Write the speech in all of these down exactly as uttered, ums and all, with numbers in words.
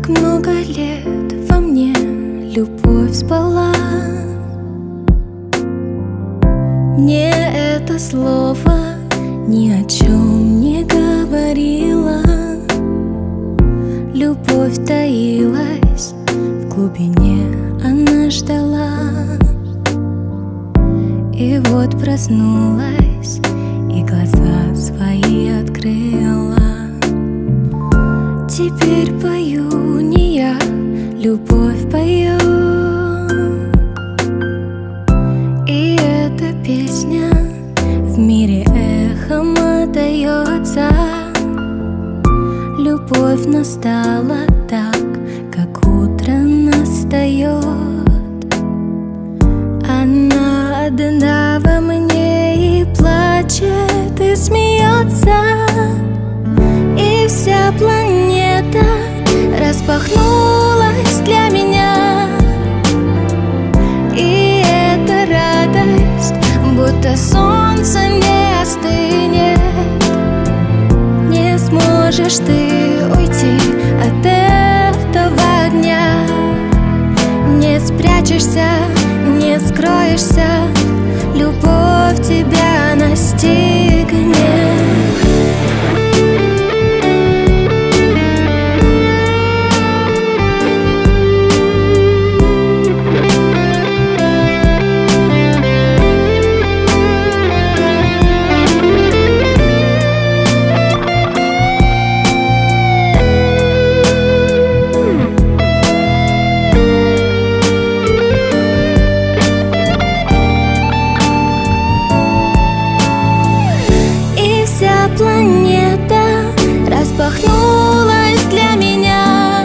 Как много лет во мне любовь спала. Мне это слово ни о чем не говорило. Любовь таилась в глубине, она ждала. И вот проснулась и глаза свои открыла. Теперь пою не я, любовь поет. И эта песня в мире эхом отдается. Любовь настала так, как утро настает. Она одна во мне и плачет, и смеется. И вся планета распахнулась для меня. И эта радость, будто солнце не остынет. Не сможешь ты уйти от этого огня. Не спрячешься, не скроешься. Любовь тебя настигнет. Планета распахнулась для меня.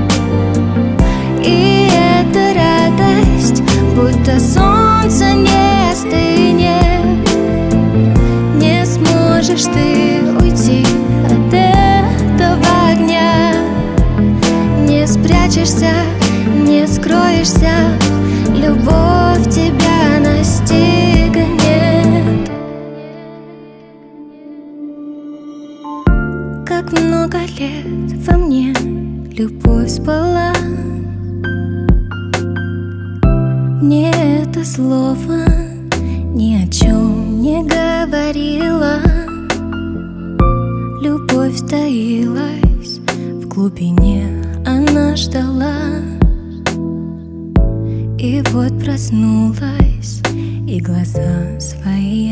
И эта радость, будто солнце не остынет. Не сможешь ты уйти от этого огня. Не спрячешься, не скроешься. Любовь тебя настигнет. Как много лет во мне любовь спала. Мне это слово ни о чем не говорило. Любовь таилась в глубине, она ждала. И вот проснулась и глаза свои